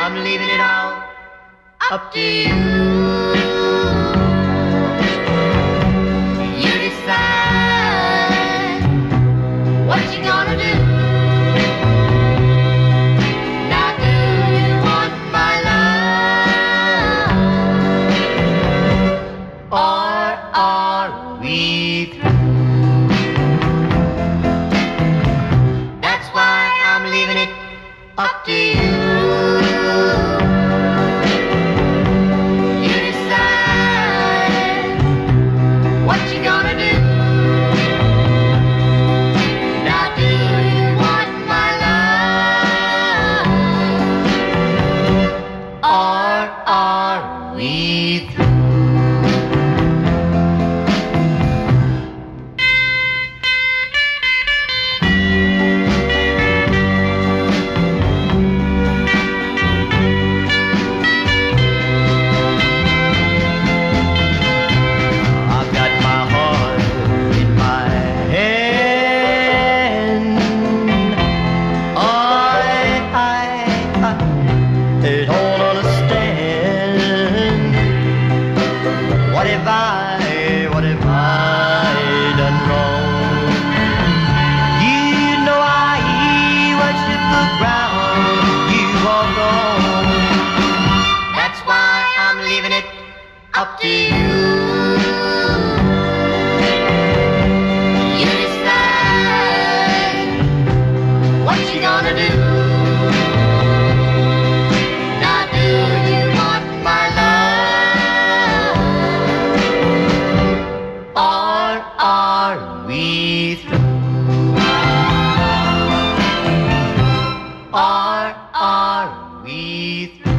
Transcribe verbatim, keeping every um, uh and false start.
I'm leaving it all up to you. You decide what you gonna do. Now do you want my love, or are we through? That's why I'm leaving it up to you. You decide what you gonna do. Now do you want my love, or are we through? They don't understand. What have I, what have I done wrong? You know I worship the ground you walk on. That's why I'm leaving it up to you. You decide what you gonna do. Are we through? Or are we through?